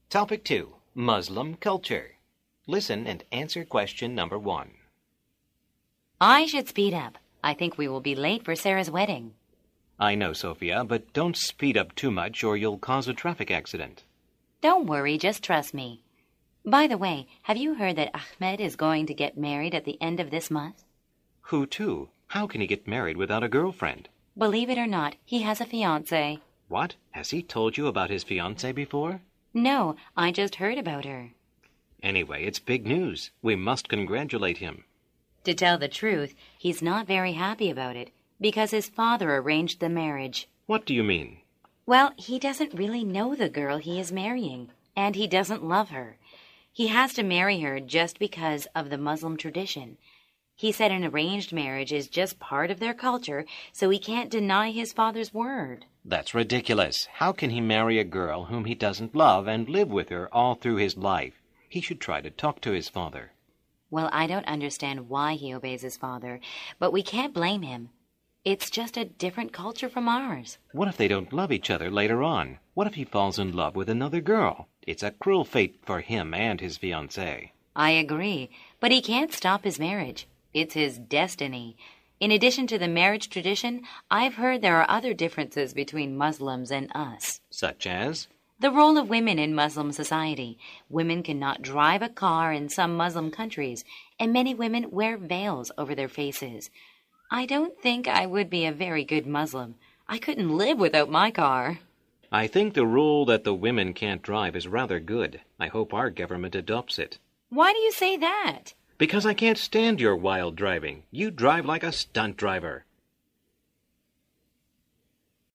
Topic 2. Muslim culture. Listen and answer question number 1. I should speed up. I think we will be late for Sarah's wedding. I know, Sophia, but don't speed up too much or you'll cause a traffic accident. Don't worry, just trust me. By the way, have you heard that Ahmed is going to get married at the end of this month? Who to? How can he get married without a girlfriend? Believe it or not, he has a fiancée. What? Has he told you about his fiancée before? No, I just heard about her. Anyway, it's big news. We must congratulate him. To tell the truth, he's not very happy about it because his father arranged the marriage. What do you mean? Well, he doesn't really know the girl he is marrying, and he doesn't love her. He has to marry her just because of the Muslim tradition. He said an arranged marriage is just part of their culture, so he can't deny his father's word. That's ridiculous. How can he marry a girl whom he doesn't love and live with her all through his life? He should try to talk to his father. Well, I don't understand why he obeys his father, but we can't blame him. It's just a different culture from ours. What if they don't love each other later on? What if he falls in love with another girl? It's a cruel fate for him and his fiancée. I agree, but he can't stop his marriage. It's his destiny. In addition to the marriage tradition, I've heard there are other differences between Muslims and us. Such as? The role of women in Muslim society. Women cannot drive a car in some Muslim countries, and many women wear veils over their faces. I don't think I would be a very good Muslim. I couldn't live without my car. I think the rule that the women can't drive is rather good. I hope our government adopts it. Why do you say that? Because I can't stand your wild driving. You drive like a stunt driver.